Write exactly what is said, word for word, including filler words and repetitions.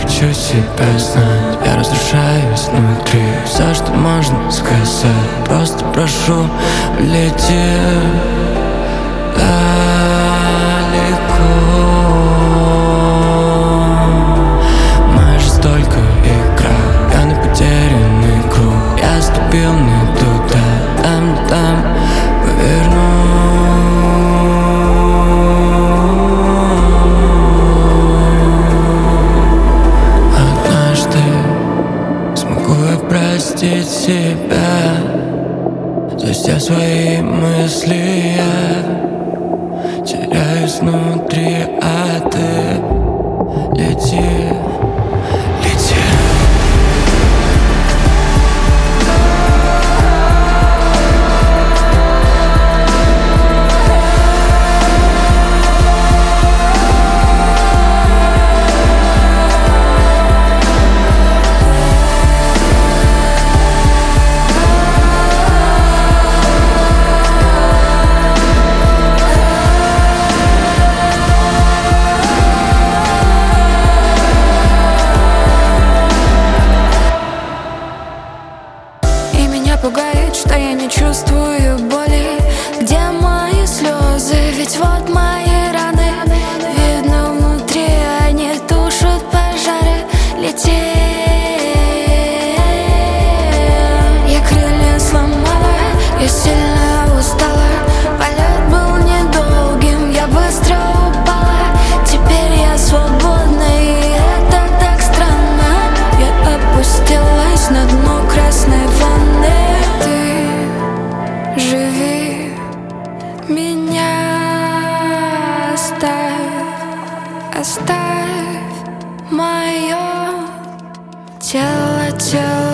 хочу себя знать. Я разрушаюсь внутри, все, что можно сказать. Просто прошу, улети далеко. Мы же столько играли, я на потерянный круг. Я ступил не туда, там, не там поверну. Простить себя за все свои мысли. Я теряюсь внутри, а ты лети, лети. Пугает, что я не чувствую боли. Где мои слезы? Ведь вот мои раны. Видно внутри, они тушат пожары. Лети. Я крылья сломала, я сильно устала. Полет был недолгим, я быстро упала. Теперь я свободна, и это так странно. Я опустилась на дно красной ванны. Живи меня, оставь, оставь мое тело, тело.